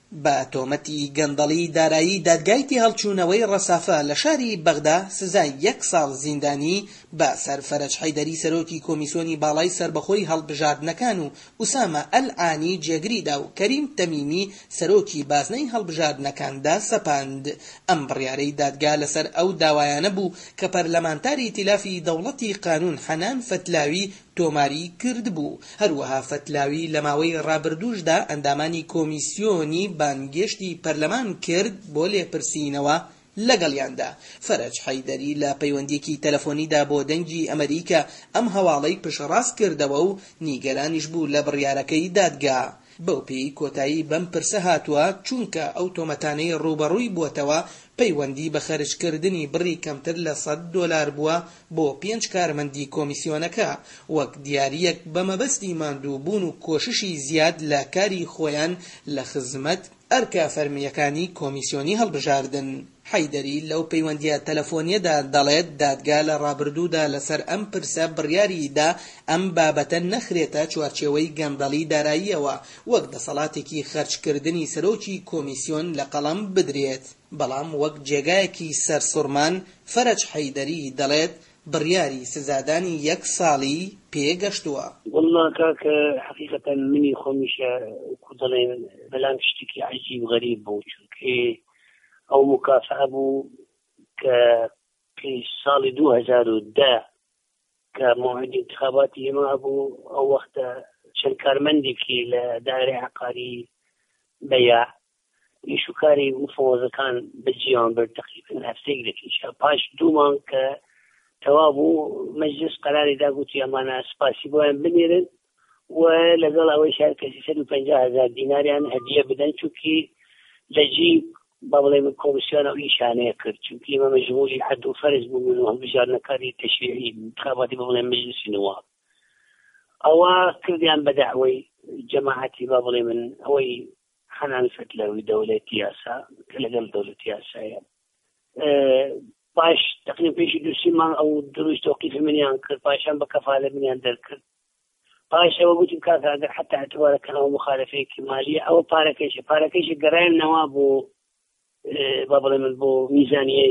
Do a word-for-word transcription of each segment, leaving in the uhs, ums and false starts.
بە تۆمەتی گەندەڵی دارایی دادگایتی هەڵچوونەوەی ڕەسافە لە شاری بەغدا سزای یەک ساڵ زیندانی بە سەر فەرەج حەیدەری سەرۆکی کۆمیسیۆنی باڵای سربەخۆی هەڵبژاردنەکان و ئوسامە ئەلعانی جێگریدا و کەریم تەمیمی سەرۆکی بازنەی هەڵبژاردنەکاندا سەپاند. ئەم بڕیارەی دادگا لەسەر ئەو داوایانە بوو کە پەرلەمانتاری ئیتیلافی دەوڵەتی قانون حەنان فەتلاوی تۆماری کرد بوو. هەروەها فەتلاوی لە ماوەی ڕابردووشدا ئەندامانی کۆمیسیۆنی بانگێشتی پەرلەمان کرد بۆ لێپرسینەوە لەگەڵیاندا. فەرەج حەیدەری لە پەیوەندیەکی تەلەفۆنیدا بۆ دەنگی ئەمریکا ئەم هەواڵەی پشڕاست کردەوە و نیگەرانیش بوو لە بڕیارەکەی دادگا. بەو پێی کۆتایی بەم پرسە هاتووە چونکە ئەو تۆمەتانەی ڕوبەڕووی بووەتەوە پەیوەندی بە خەرجکردنی بڕی کەمتر لە سەد دۆلار بووە بۆ پێنج کارمەندی کۆمیسیۆنەکە وەک دیاریەک بە مەبەستی ماندووبوون و کۆششی زیاد لە کاری خۆیان لە خزمەت ئەرکە فەرمیەکانی کۆمیسیۆنی هەڵبژاردن. حەیدەری لەو پەیوەندیە تەلەفۆنیەدا دەڵێت دادگا لە ڕابردوودا لەسەر ئەم پرسە بڕیاریدا ئەم بابەتە نەخرێتە چوارچێوەی گەندەڵی داراییەوە وەک دەسەڵاتێکی خەرجکردنی سەرۆکی کۆمیسیۆن لە قەڵەم بدرێت. بەڵام وەک جێگایەکی سەرسوڕمان فەرەج حەیدەری دەڵێت بڕیاری سزادانی یەک ساڵی پێگەشتووە. والله کاکە حقیقەتەن منی خۆمیشە وەکو دەڵێن بەلام شتێکی عەجیب غەریب بوو چونکە ئەو مکافە بوو کە پێی ساڵی دوو هەزار و دە کە موعدی انتخاباتی ئێمە بوو ئەو وەختە چەند کارمەندێکی لە دایرەی عەقاری بەیاع ئیشوکاری مفۆزەکان بەجیان برد تقریبا هەفتەیەک دەکەیشە پاش دوو مانگ کە تەوا بوو مەجلس قەراری داگوتی ئەمانە سپاسی بۆیان بنێرن و لەگەڵ ئەوەی شار کەسی سەد و پەنجا هەزار دیناریان هەدیە بدەن چونکی لە جیب با بڵێ من کۆمیسیۆنە ئەو ئیشانەیە کرد چونکی ئێمە مەجموعی حەد و فەرز بوومن و هەڵبژاردنەکانی تەشریعی انتخاباتی با بڵێ مەجلسی نواب ئەوە کردیان بە داعوەی جەماعەتی با بڵێ من ئەوەی حەنان فەتلاوی دەوڵەتی یاسا کە لەگەڵ دەوڵەتی یاسایە باش تقریبا پێشی دووسی مانگ ئەو دروست تەوقیفی منیان کرد پاشان بە کەفالە منیان دەرکرد پاش ئەوە گوتیم کاکە ئەگەر حتا اعتبارەکەنەوە مخالفەیەکی مالیە ئەوە پارەکەیشە پارەکەیشە گەڕایانەوە بۆ با بڵێ من بۆ میزانیەی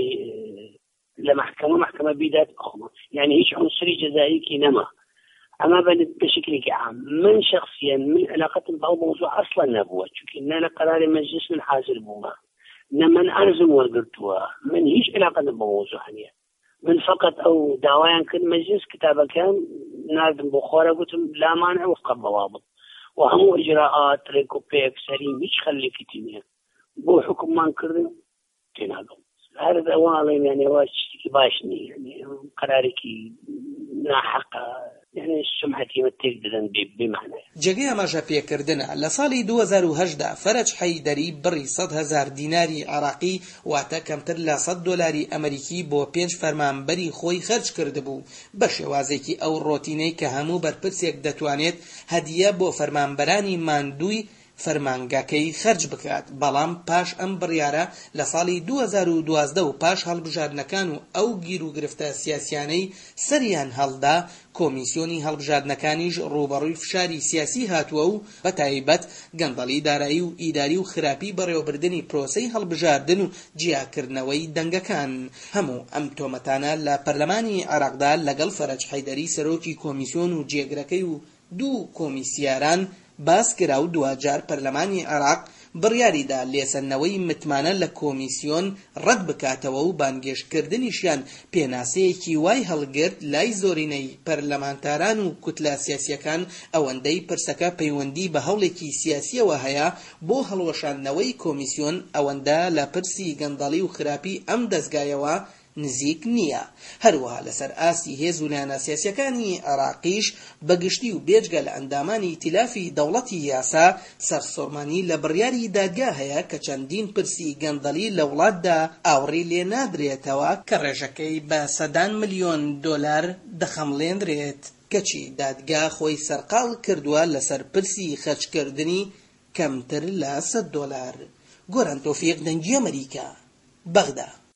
لە محکەمە محکەمە بیدات بخۆمە یعنی هیچ عنصری جەزاییکی نەما ئەمە بشکلێکی عام من شخصيا من علاقتم بەو موضوع اصلا نەبووە چونکە نه لە قەراری مەجلس من حاضر بوومە نه من ئەرزم وەرگرتووە من هیچ علاقتم بە موضوع نییە من فقط ئەو داوایان کرد مەجلس کتابەکان ناردم بۆ خۆرە گوتم لا مانع وفق الضوابط و هەموو ئجراءات ڕێک و پێک سەریم هیچ خەلێکی نییە بۆ حکوممان کردن تێناگەم هەر ئەوڵێم یعنی ئەوە شتێکی باش نییە یعنی قەرارێکی ناحەقە يعني سمعتي متك ددن بمعنى جگه ئاماژە پێکردنە لە ساڵی دوو هەزار و هەشتدا فەرەج حەیدەری بڕی سەد هەزار دیناری عراقی واتە کەمتر لە سەد دۆلاری ئەمریکی بۆ پێنج فەرمانبەری خۆی خەرج کردبوو بە شێوازێکی ئەو ڕۆتینەی کە هەموو بەرپرسێک دەتوانێت هەدیە بۆ فەرمانبەرانی ماندووی فەرمانگاکەی خەرج بکات. بەڵام پاش ئەم بڕیارە لە ساڵی دوو هەزار و دوازدە و پاش هەڵبژاردنەکان و ئەو گیر و گرفتە سیاسیانەی سەریان هەڵدا کۆمیسیۆنی هەڵبژاردنەکانیش ڕوبەڕووی فشاری سیاسی هاتووە و بە تایبەت گەندەڵی دارایی و ئیداری و خراپی بەڕێوەبردنی پرۆسەی هەڵبژاردن و جیاکردنەوەی دەنگەکان. هەموو ئەم تۆمەتانە لە پەرلەمانی عێراقدا لەگەڵ فەرەج حەیدەری سەرۆکی کۆمیسیۆن و جێگرەکەی و دوو کۆمیسیاران باس کرا و دوجار پەرلەمانی عێراق بڕیاریدا لێسەنەوەی متمانە لە کۆمیسیۆن ڕەت بکاتەوە و بانگێشکردنیشیان پێناسەیەکی وای هەڵگرت لای زۆرینەی پەرلەمانتاران و کوتلە سیاسیەکان ئەوەندەی پرسەکە پەیوەندی بە هەوڵێکی سیاسیەوە هەیە بۆ هەڵوەشاندنەوەی کۆمیسیۆن ئەوەندە لە پرسی گەندەڵی و خراپی ئەم دەستگایەوە نزیک نییە. هەروەها لەسەر ئاستی هێز و لایەنە سیاسیەکانی عێراقیش بەگشتی و بێجگە لە ئەندامانی ئیتیلافی دەوڵەتی یاسا سەرسوڕمانی لە بڕیاری دادگا هەیە کە چەندین پرسی گەندەڵی لە وڵاتدا ئاوڕێ لێ نادرێتەوە کە ڕێژەکەی بە سەدان ملیۆن دۆلار دەخەمڵێنرێت. کەچی دادگا خۆی سەرقاڵ کردووە لەسەر پرسی خەرجکردنی کەمتر لە سەد دۆلار. گۆران تۆفیق، دەنگی ئەمریکا، بەغدا.